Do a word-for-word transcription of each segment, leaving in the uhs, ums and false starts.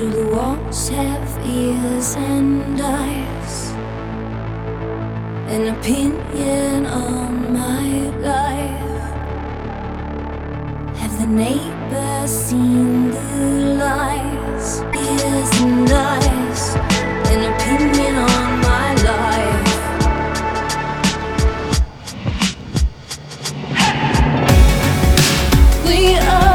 Do the walls have ears and eyes? An opinion on my life? Have the neighbors seen the lies? Ears and eyes, an opinion on my life. We are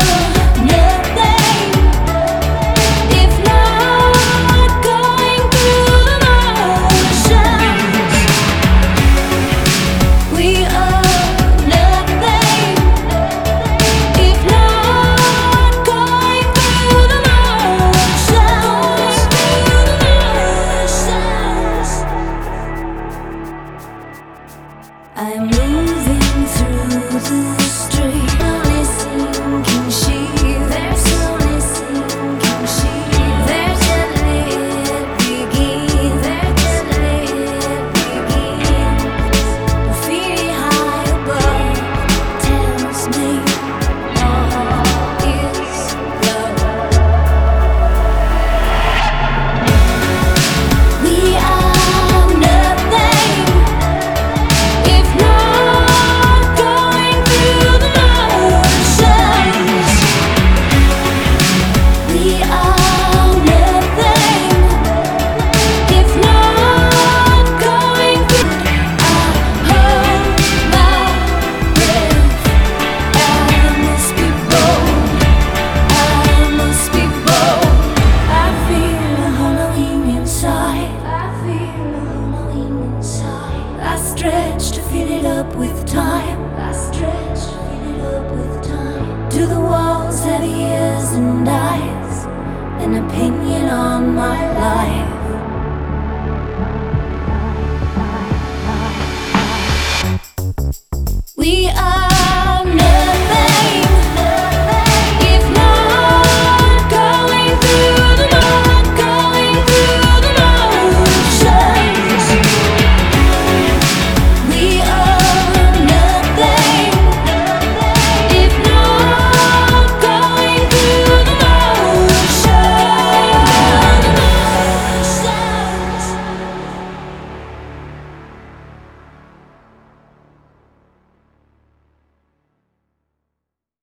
I'm moving through the street, only sinking sheep. There's only sinking sheep. There's a lit begin. There's a lit begin. Graffiti high above tells me all is love. We are. Stretch to fill it up with time. I stretch to fill it up with time. Do the walls have ears and eyes? An opinion on my life?